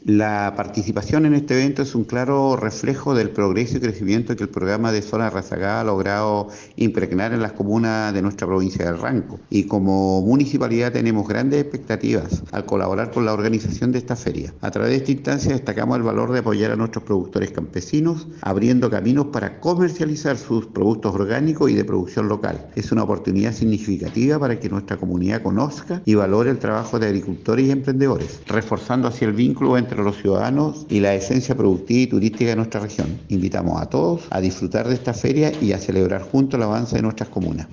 La participación en este evento es un claro reflejo del progreso y crecimiento que el programa de Zona Razagada ha logrado impregnar en las comunas de nuestra provincia del Ranco. Y como municipalidad tenemos grandes expectativas al colaborar con la organización de esta feria. A través de esta instancia destacamos el valor de apoyar a nuestros productores campesinos, abriendo caminos para comercializar sus productos orgánicos y de producción local. Es una oportunidad significativa para que nuestra comunidad conozca y valore el trabajo de agricultores y emprendedores, reforzando así el vínculo entre los ciudadanos y la esencia productiva y turística de nuestra región. Invitamos a todos a disfrutar de esta feria y a celebrar juntos el avance de nuestras comunas.